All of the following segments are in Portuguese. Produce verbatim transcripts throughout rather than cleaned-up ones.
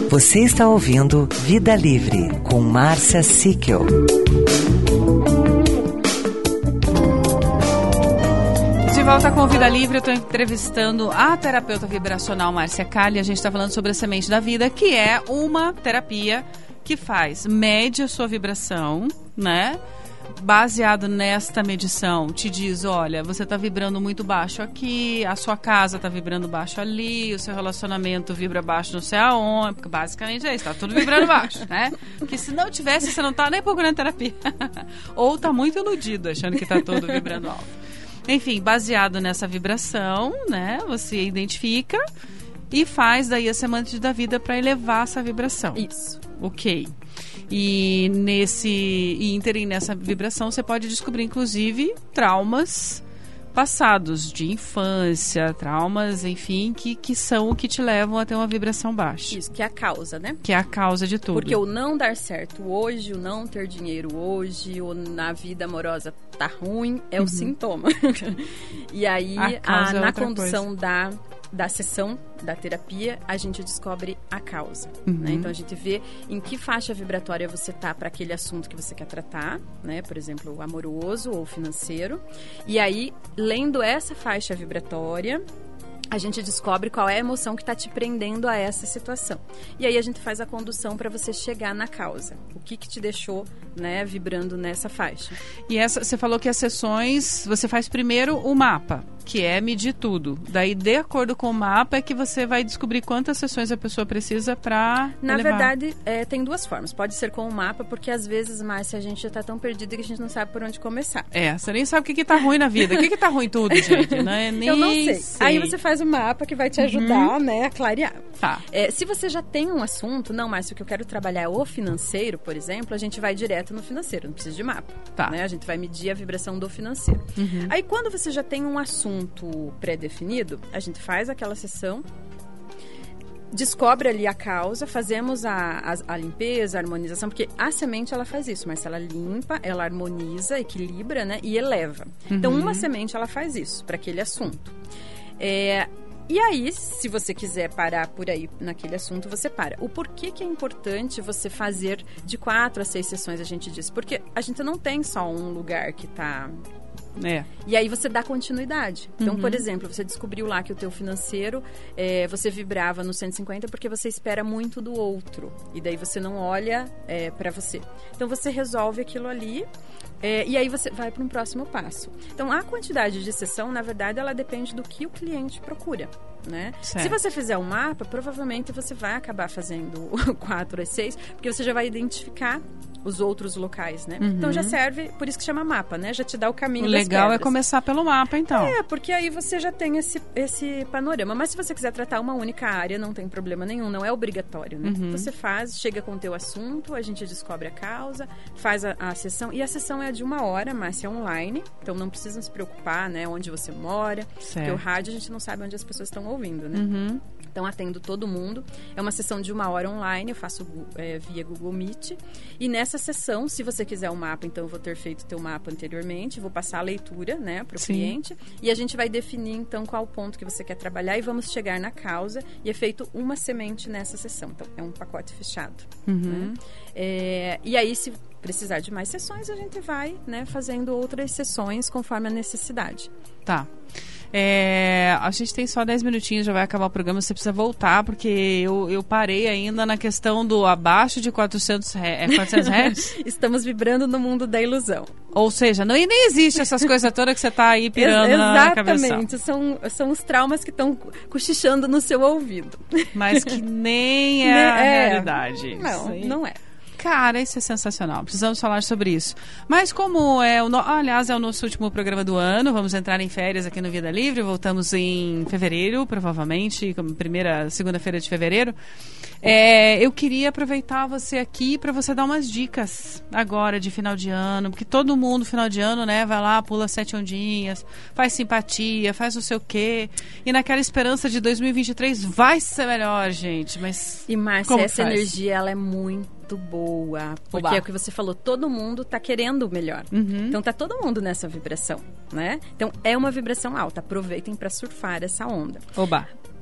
Você está ouvindo Vida Livre, com Márcia Sickel. De volta com Vida Livre, eu estou entrevistando a terapeuta vibracional Márcia Calli. A gente está falando sobre a Semente da Vida, que é uma terapia que faz, mede a sua vibração, né? Baseado nesta medição, te diz, olha, você está vibrando muito baixo aqui, a sua casa está vibrando baixo ali, o seu relacionamento vibra baixo não sei aonde, porque basicamente é isso, está tudo vibrando baixo, né? Porque se não tivesse, você não está nem procurando terapia. Ou está muito iludido, achando que está tudo vibrando alto. Enfim, baseado nessa vibração, né, você identifica e faz daí a Semente da Vida para elevar essa vibração. Isso. Ok. E nesse ínterim, nessa vibração, você pode descobrir, inclusive, traumas passados de infância, traumas, enfim, que, que são o que te levam a ter uma vibração baixa. Isso, que é a causa, né? Que é a causa de tudo. Porque o não dar certo hoje, o não ter dinheiro hoje, ou na vida amorosa tá ruim, é uhum. o sintoma. E aí, a a, é na condução coisa. da... da sessão, da terapia, a gente descobre a causa. Uhum. Né? Então, a gente vê em que faixa vibratória você está para aquele assunto que você quer tratar, né? Por exemplo, amoroso ou financeiro. E aí, lendo essa faixa vibratória, a gente descobre qual é a emoção que está te prendendo a essa situação. E aí a gente faz a condução para você chegar na causa. O que que te deixou, né, vibrando nessa faixa. E essa, você falou que as sessões, você faz primeiro o mapa, que é medir tudo. Daí, de acordo com o mapa, é que você vai descobrir quantas sessões a pessoa precisa para Na elevar. verdade, é, tem duas formas. Pode ser com o mapa, porque às vezes, Márcia, a gente já está tão perdido que a gente não sabe por onde começar. É, você nem sabe o que que tá ruim na vida. O que que tá ruim tudo, gente? Né? Nem Eu não sei. sei. Aí você faz o mapa que vai te ajudar, uhum. né, a clarear. Tá. É, se você já tem um assunto, não, Márcia, o que eu quero trabalhar é o financeiro, por exemplo, a gente vai direto no financeiro, não precisa de mapa. Tá. Né? A gente vai medir a vibração do financeiro. Uhum. Aí, quando você já tem um assunto pré-definido, a gente faz aquela sessão, descobre ali a causa, fazemos a, a, a limpeza, a harmonização, porque a semente ela faz isso, mas ela limpa, ela harmoniza, equilibra, né, e eleva. Uhum. Então, uma semente ela faz isso para aquele assunto. É... E aí, se você quiser parar por aí naquele assunto, você para. O porquê que é importante você fazer de quatro a seis sessões, a gente diz? Porque a gente não tem só um lugar que tá... É. E aí você dá continuidade. Então, uhum. por exemplo, você descobriu lá que o teu financeiro, é, você vibrava no cento e cinquenta porque você espera muito do outro. E daí você não olha é, para você. Então, você resolve aquilo ali é, e aí você vai para um próximo passo. Então, a quantidade de sessão, na verdade, ela depende do que o cliente procura. Né? Se você fizer um mapa, provavelmente você vai acabar fazendo quatro a seis, porque você já vai identificar os outros locais, né? Uhum. Então já serve, por isso que chama mapa, né? Já te dá o caminho o das legal pedras. É começar pelo mapa, então. É, porque aí você já tem esse, esse panorama. Mas se você quiser tratar uma única área, não tem problema nenhum, não é obrigatório, né? Uhum. Você faz, chega com o teu assunto, a gente descobre a causa, faz a, a sessão, e a sessão é de uma hora, mas é online, então não precisa se preocupar, né? Onde você mora, certo. Porque o rádio a gente não sabe onde as pessoas estão ouvindo, né? Uhum. Então, atendo todo mundo. É uma sessão de uma hora online, eu faço é, via Google Meet. E nessa sessão, se você quiser o mapa, então eu vou ter feito o teu mapa anteriormente, vou passar a leitura, né, para o cliente. E a gente vai definir, então, qual ponto que você quer trabalhar e vamos chegar na causa. E é feito uma semente nessa sessão. Então, é um pacote fechado. Uhum. Né? É, e aí, se precisar de mais sessões, a gente vai, né, fazendo outras sessões conforme a necessidade. Tá. É, a gente tem só dez minutinhos, já vai acabar o programa, você precisa voltar, porque eu, eu parei ainda na questão do abaixo de quatrocentos reais. Estamos vibrando no mundo da ilusão. Ou seja, não, e nem existe essas coisas todas que você está aí pirando Ex- na cabeça. Exatamente, são, são os traumas que estão cochichando no seu ouvido. Mas que nem é a é, realidade. Não, não é. Cara, isso é sensacional. Precisamos falar sobre isso. Mas como é o... No... Aliás, é o nosso último programa do ano. Vamos entrar em férias aqui no Vida Livre. Voltamos em fevereiro, provavelmente. Como primeira, segunda-feira de fevereiro. É, eu queria aproveitar você aqui para você dar umas dicas agora de final de ano. Porque todo mundo, final de ano, né? Vai lá, pula sete ondinhas, faz simpatia, faz não sei o quê. E naquela esperança de dois mil e vinte e três vai ser melhor, gente. Mas e, Márcia, essa faz? energia, ela é muito boa, porque Oba. é o que você falou, todo mundo tá querendo o melhor. Uhum. Então tá todo mundo nessa vibração, né? Então é uma vibração alta, aproveitem para surfar essa onda. Oba!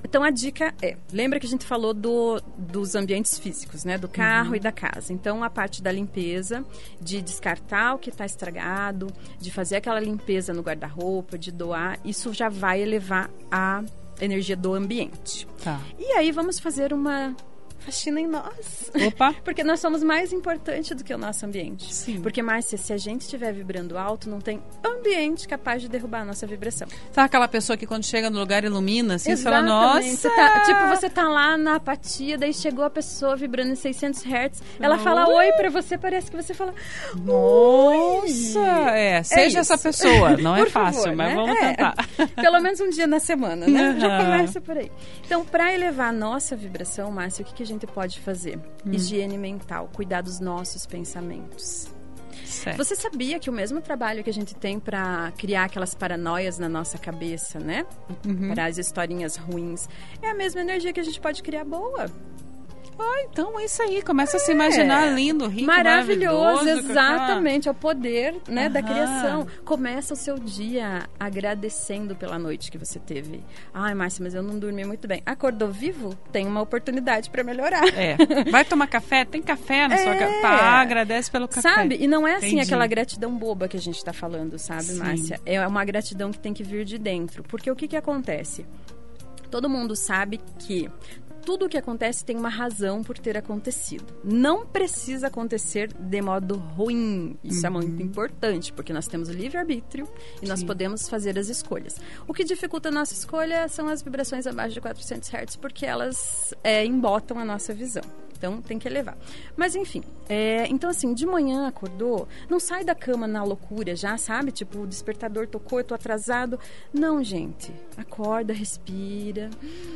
Então, a dica é, lembra que a gente falou do, dos ambientes físicos, né? Do carro uhum. e da casa. Então, a parte da limpeza, de descartar o que está estragado, de fazer aquela limpeza no guarda-roupa, de doar, isso já vai elevar a energia do ambiente. Tá. E aí, vamos fazer uma faxina em nós. Opa! Porque nós somos mais importantes do que o nosso ambiente. Sim. Porque, Márcia, se a gente estiver vibrando alto, não tem ambiente capaz de derrubar a nossa vibração. Sabe aquela pessoa que quando chega no lugar ilumina, assim, Exatamente. Fala, nossa! Você tá, tipo, você tá lá na apatia, daí chegou a pessoa vibrando em seiscentos hertz, ela fala oi pra você, parece que você fala nossa! É, seja é essa pessoa. Não é fácil, favor, mas né? vamos é, tentar. Pelo menos um dia na semana, né? Uhum. Já começa por aí. Então, pra elevar a nossa vibração, Márcia, o que, que a gente pode fazer? Hum. Higiene mental, cuidar dos nossos pensamentos. Certo. Você sabia que o mesmo trabalho que a gente tem para criar aquelas paranoias na nossa cabeça, né? Uhum. Para as historinhas ruins, é a mesma energia que a gente pode criar boa. Ah, então é isso aí. Começa é. a se imaginar lindo, rico, maravilhoso. maravilhoso exatamente. É o poder, né, Aham. da criação. Começa o seu dia agradecendo pela noite que você teve. Ai, Márcia, mas eu não dormi muito bem. Acordou vivo? Tem uma oportunidade para melhorar. É. Vai tomar café? Tem café na é. sua casa? Tá, agradece pelo café. Sabe? E não é assim Entendi. aquela gratidão boba que a gente tá falando, sabe, Sim. Márcia? É uma gratidão que tem que vir de dentro. Porque o que que acontece? Todo mundo sabe que tudo o que acontece tem uma razão por ter acontecido. Não precisa acontecer de modo ruim. Isso uhum. é muito importante, porque nós temos o livre-arbítrio e nós Sim. podemos fazer as escolhas. O que dificulta a nossa escolha são as vibrações abaixo de quatrocentos hertz, porque elas é, embotam a nossa visão. Então, tem que elevar. Mas, enfim. É, então, assim, de manhã acordou, não sai da cama na loucura já, sabe? Tipo, o despertador tocou, eu tô atrasado. Não, gente. Acorda, respira.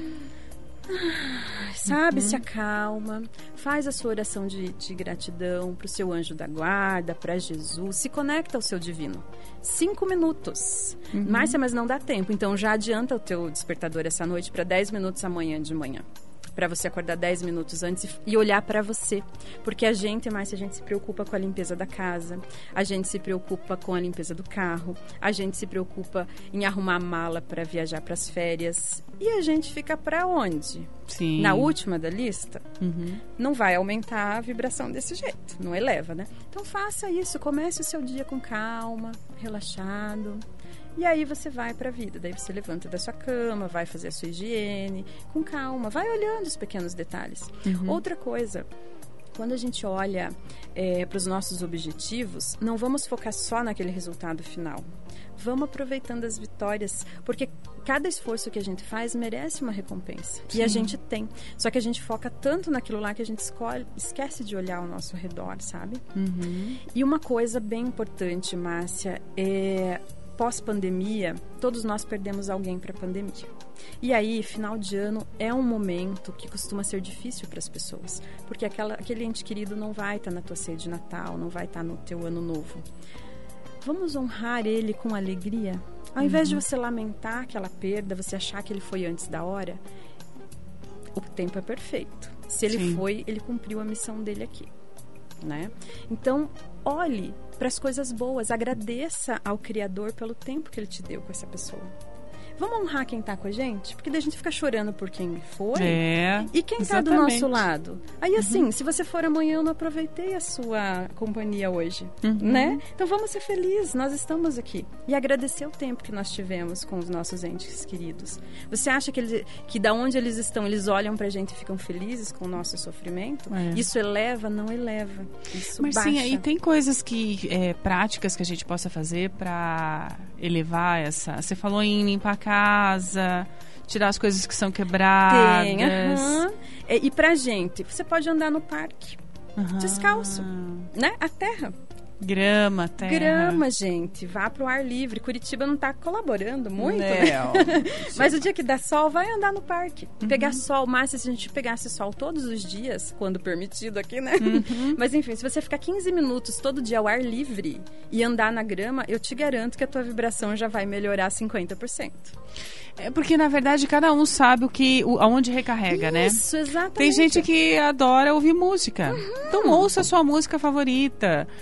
Sabe, uhum. se acalma, faz a sua oração de, de gratidão pro seu anjo da guarda, para Jesus, se conecta ao seu divino. Cinco minutos. Uhum. Márcia, mas não dá tempo, então já adianta o teu despertador essa noite para dez minutos amanhã de manhã. Para você acordar dez minutos antes e olhar para você. Porque a gente, Márcia, a gente se preocupa com a limpeza da casa, a gente se preocupa com a limpeza do carro, a gente se preocupa em arrumar a mala para viajar para as férias. E a gente fica para onde? Sim. Na última da lista? Uhum. Não vai aumentar a vibração desse jeito, não eleva, né? Então faça isso, comece o seu dia com calma, relaxado. E aí você vai para a vida, daí você levanta da sua cama, vai fazer a sua higiene, com calma, vai olhando os pequenos detalhes. Uhum. Outra coisa, quando a gente olha é, para os nossos objetivos, não vamos focar só naquele resultado final. Vamos aproveitando as vitórias, porque cada esforço que a gente faz merece uma recompensa. Sim. E a gente tem. Só que a gente foca tanto naquilo lá que a gente escolhe, esquece de olhar ao nosso redor, sabe? Uhum. E uma coisa bem importante, Márcia, é... pós-pandemia, todos nós perdemos alguém para a pandemia. E aí, final de ano é um momento que costuma ser difícil para as pessoas, porque aquela, aquele ente querido não vai estar na tua ceia de Natal, não vai estar no teu ano novo. Vamos honrar ele com alegria? Ao invés uhum. de você lamentar aquela perda, você achar que ele foi antes da hora, o tempo é perfeito. Se ele Sim. foi, ele cumpriu a missão dele aqui, né? Então, olhe para as coisas boas, agradeça ao Criador pelo tempo que ele te deu com essa pessoa. Vamos honrar quem tá com a gente? Porque daí a gente fica chorando por quem foi. É, e quem exatamente. Tá do nosso lado. Aí assim, uhum. se você for amanhã, eu não aproveitei a sua companhia hoje, uhum. né? Então vamos ser felizes, nós estamos aqui. E agradecer o tempo que nós tivemos com os nossos entes queridos. Você acha que, eles, que da onde eles estão, eles olham pra gente e ficam felizes com o nosso sofrimento? É. Isso eleva? Não eleva. Isso Mas baixa. sim, aí tem coisas que, é, práticas que a gente possa fazer pra elevar essa... Você falou em limpar a casa, tirar as coisas que são quebradas. Tem, uhum. E, e pra gente, você pode andar no parque, uhum. descalço, né? A terra. Grama, terra. Grama, gente. Vá pro ar livre. Curitiba não tá colaborando muito, não. né? Mas o dia que dá sol, vai andar no parque. Uhum. Pegar sol. Mas se a gente pegasse sol todos os dias, quando permitido aqui, né? Uhum. Mas enfim, se você ficar quinze minutos todo dia ao ar livre e andar na grama, eu te garanto que a tua vibração já vai melhorar cinquenta por cento. É porque, na verdade, cada um sabe o que, o, aonde recarrega, Isso, né? Isso, exatamente. Tem gente que adora ouvir música. Uhum. Então, ouça a sua música favorita. Tem gente que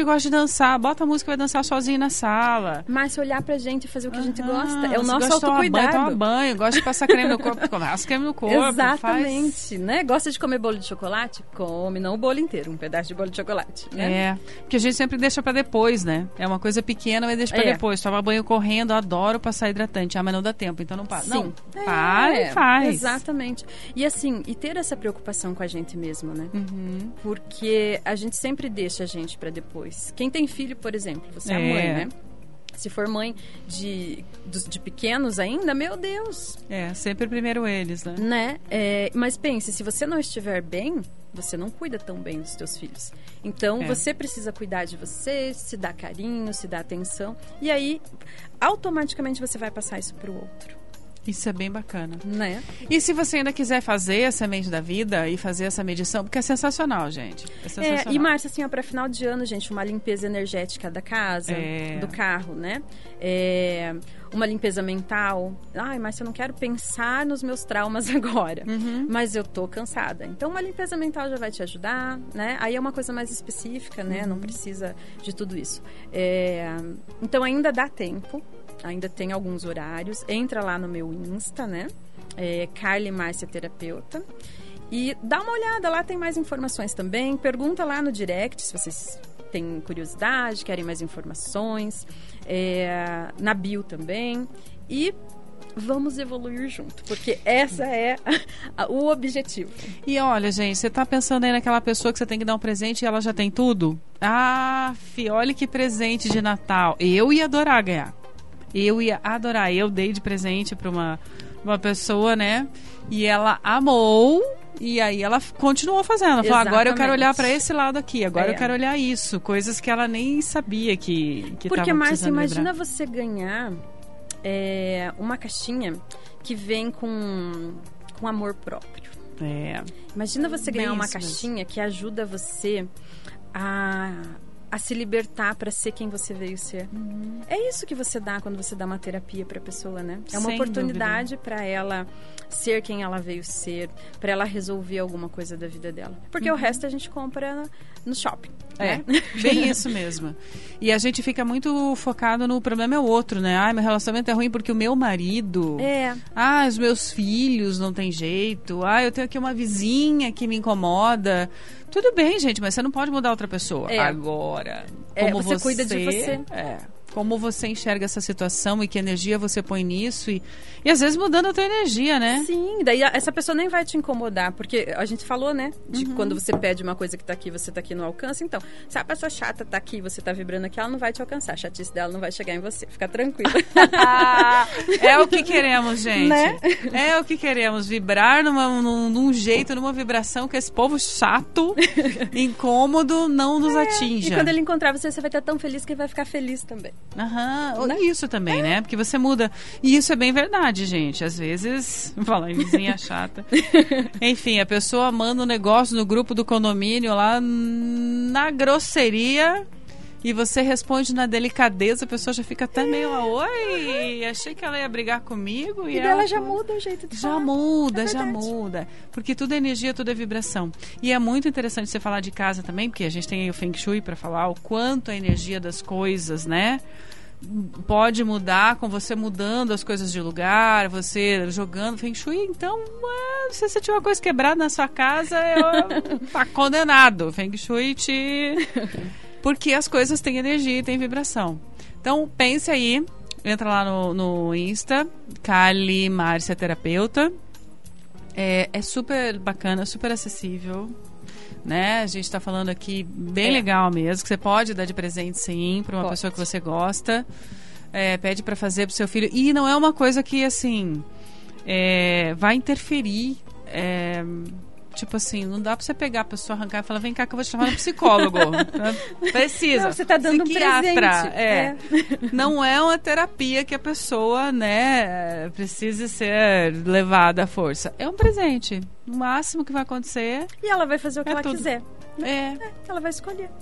gosta de dançar, bota a música e vai dançar sozinho na sala. Mas se olhar pra gente e fazer o que uhum. a gente gosta, é o Você nosso gosta autocuidado. De tomar banho, toma banho, gosta de passar creme no corpo, passa creme no corpo. Exatamente, faz... né? Gosta de comer bolo de chocolate? Come, não o bolo inteiro, um pedaço de bolo de chocolate, né? É, porque a gente sempre deixa pra depois, né? É uma coisa pequena, mas deixa pra é. depois. Toma banho correndo, adoro passar hidratante. Ah, mas não dá tempo, então não para. Sim. Não, é, para e faz. Exatamente. E assim, e ter essa preocupação com a gente mesmo, né? Uhum. Porque a gente sempre deixa a gente pra depois. Quem tem filho, por exemplo, você é, é mãe, né? Se for mãe de, de, de pequenos ainda, meu Deus. É, sempre primeiro eles, né? Né? É, mas pense, se você não estiver bem, você não cuida tão bem dos seus filhos. Então, é. você precisa cuidar de você, se dar carinho, se dar atenção. E aí, automaticamente, você vai passar isso pro outro. Isso é bem bacana. Né? E se você ainda quiser fazer a semente da vida e fazer essa medição, porque é sensacional, gente. É sensacional. É, e, Márcia, assim, ó, para final de ano, gente, uma limpeza energética da casa, é. do carro, né? É, uma limpeza mental. Ai, Márcia, eu não quero pensar nos meus traumas agora, uhum. mas eu tô cansada. Então, uma limpeza mental já vai te ajudar, né? Aí é uma coisa mais específica, né? Uhum. Não precisa de tudo isso. É, então, ainda dá tempo. Ainda tem alguns horários. Entra lá no meu Insta, né? É Carly Márcia Terapeuta. E dá uma olhada, lá tem mais informações também. Pergunta lá no direct se vocês têm curiosidade, querem mais informações. É, na bio também. E vamos evoluir junto, porque essa é a, a, o objetivo. E olha, gente, você tá pensando aí naquela pessoa que você tem que dar um presente e ela já tem tudo? Ah, fi, olha que presente de Natal. Eu ia adorar ganhar. Eu ia adorar. Eu dei de presente para uma, uma pessoa, né? E ela amou. E aí ela continuou fazendo. Ela falou, agora eu quero olhar para esse lado aqui. Agora é. eu quero olhar isso. Coisas que ela nem sabia que que Porque, Márcia, imagina lembrar. Você ganhar é, uma caixinha que vem com, com amor próprio. É. Imagina você ganhar Bem uma isso caixinha mesmo. que ajuda você a... a se libertar para ser quem você veio ser. Uhum. É isso que você dá quando você dá uma terapia para a pessoa, né? É uma Sem oportunidade para ela ser quem ela veio ser, para ela resolver alguma coisa da vida dela. Porque uhum. o resto a gente compra no shopping. É, né? bem isso mesmo. E a gente fica muito focado no problema é o outro, né? Ai, meu relacionamento é ruim porque o meu marido... É. Ah, os meus filhos não tem jeito. Ah, eu tenho aqui uma vizinha que me incomoda. Tudo bem, gente, mas você não pode mudar outra pessoa. É. Agora, é, como você, você cuida de você. É. Como você enxerga essa situação e que energia você põe nisso e, e às vezes mudando a tua energia, né? Sim, daí essa pessoa nem vai te incomodar, porque a gente falou, né? De uhum. quando você pede uma coisa que tá aqui, você tá aqui no alcance. Então, se a pessoa chata tá aqui, você tá vibrando aqui, ela não vai te alcançar. A chatice dela não vai chegar em você. Fica tranquila. É o que queremos, gente. Né? É o que queremos. Vibrar numa, num, num jeito, numa vibração que esse povo chato, incômodo, não nos é, atinja. E quando ele encontrar você, você vai estar tão feliz que ele vai ficar feliz também. Aham, né? Isso também, é. né? Porque você muda. E isso é bem verdade, gente. Às vezes, falar em vizinha chata. Enfim, a pessoa manda um negócio no grupo do condomínio lá na grosseria e você responde na delicadeza, a pessoa já fica até é. meio lá, oi, achei que ela ia brigar comigo. E, e ela dela já muda o jeito de Já falar. muda, é já muda. Porque tudo é energia, tudo é vibração. E é muito interessante você falar de casa também, porque a gente tem aí o Feng Shui para falar o quanto a energia das coisas, né? Pode mudar com você mudando as coisas de lugar, você jogando Feng Shui. Então, é, se você tiver uma coisa quebrada na sua casa, é, tá condenado. Feng Shui te... Porque as coisas têm energia e têm vibração. Então, pense aí, entra lá no, no Insta, Carly Márcia Terapeuta. É, é super bacana, super acessível. Né? A gente está falando aqui bem é. legal mesmo, que você pode dar de presente sim para uma pode. pessoa que você gosta, é, pede para fazer para o seu filho, e não é uma coisa que assim é, vai interferir, é, tipo assim, não dá para você pegar a pessoa, arrancar e falar, vem cá que eu vou te chamar no psicólogo. Precisa. Não, você está dando psiquiatra, um presente. É. É. Não é uma terapia que a pessoa, né, precise ser levada à força. É um presente. O máximo que vai acontecer... E ela vai fazer o que é ela tudo. quiser. É. é. Ela vai escolher.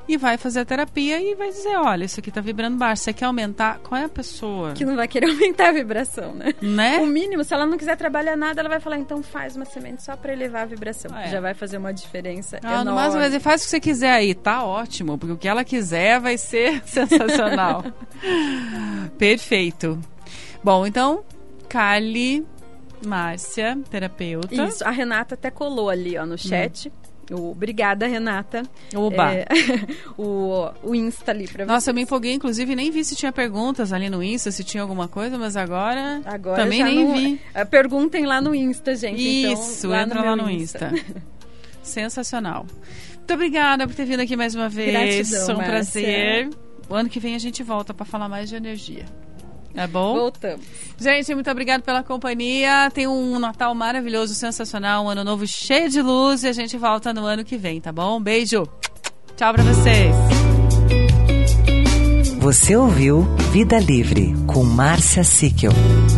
e vai fazer a terapia e vai dizer, olha, isso aqui tá vibrando baixo, você quer aumentar? Qual é a pessoa? Que não vai querer aumentar a vibração, né? Né? O mínimo, se ela não quiser trabalhar nada, ela vai falar, então faz uma semente só para elevar a vibração. É. Já vai fazer uma diferença ah, enorme. No máximo vai dizer, faz o que você quiser aí, tá ótimo, porque o que ela quiser vai ser sensacional. Perfeito. Bom, então, Kali, Márcia, terapeuta. Isso, a Renata até colou ali, ó, no chat. Hum. O, obrigada, Renata. Oba. É, o, o Insta ali pra vocês. Nossa, eu me empolguei, inclusive nem vi se tinha perguntas ali no Insta, se tinha alguma coisa, mas agora, agora também nem não, vi. Perguntem lá no Insta, gente. Isso, então, lá entra no lá no Insta. Insta. Sensacional. Muito obrigada por ter vindo aqui mais uma vez. Gratidão, Foi um Márcia. prazer. O ano que vem a gente volta para falar mais de energia. É bom? Voltamos. Gente, muito obrigada pela companhia. Tenha um Natal maravilhoso, sensacional, um ano novo cheio de luz e a gente volta no ano que vem, tá bom? Beijo. Tchau pra vocês. Você ouviu Vida Livre com Márcia Sickel.